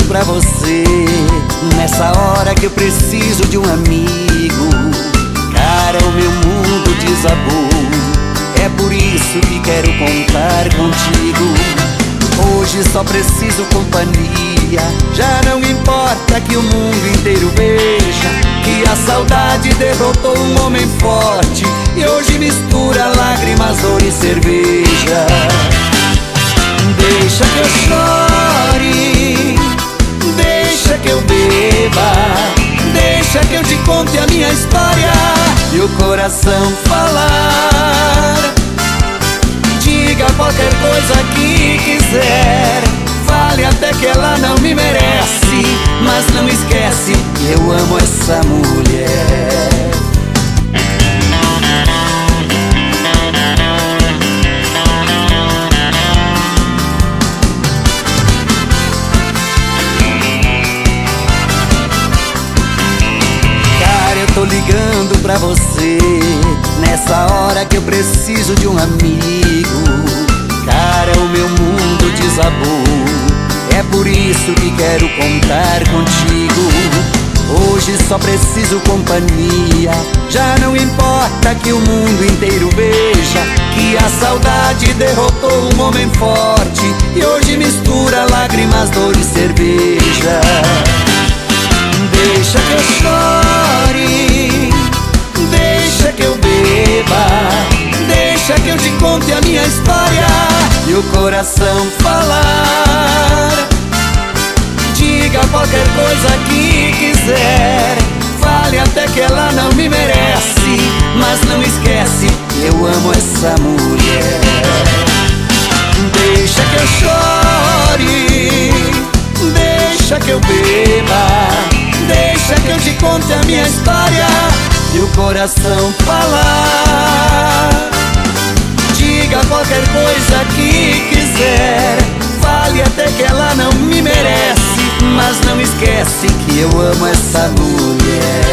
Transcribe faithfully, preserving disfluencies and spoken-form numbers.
pra você nessa hora que eu preciso de um amigo. Cara, o meu mundo desabou, é por isso que quero contar contigo. Hoje só preciso companhia, já não importa que o mundo inteiro veja que a saudade derrotou um homem forte e hoje mistura lágrimas, dor e cerveja. Deixa que eu chore, deixa que eu beba, deixa que eu te conte a minha história e o coração falar. Diga qualquer coisa que quiser, fale até que ela não me merece, mas não esquece que eu amo essa mulher. Tô ligando pra você nessa hora que eu preciso de um amigo. Cara, o meu mundo desabou, é por isso que quero contar contigo. Hoje só preciso companhia, já não importa que o mundo inteiro veja que a saudade derrotou um homem forte e hoje mistura lágrimas, dor e cerveja. Deixa que eu chore, deixa que eu beba, deixa que eu te conte a minha história e o coração falar. Diga qualquer coisa que quiser, fale até que ela não me merece, mas não esquece que eu amo essa mulher. Deixa que eu chore, deixa que eu beba, deixa que eu te conte a minha história e o coração falar. Diga qualquer coisa que quiser, fale até que ela não me merece, mas não esquece que eu amo essa mulher.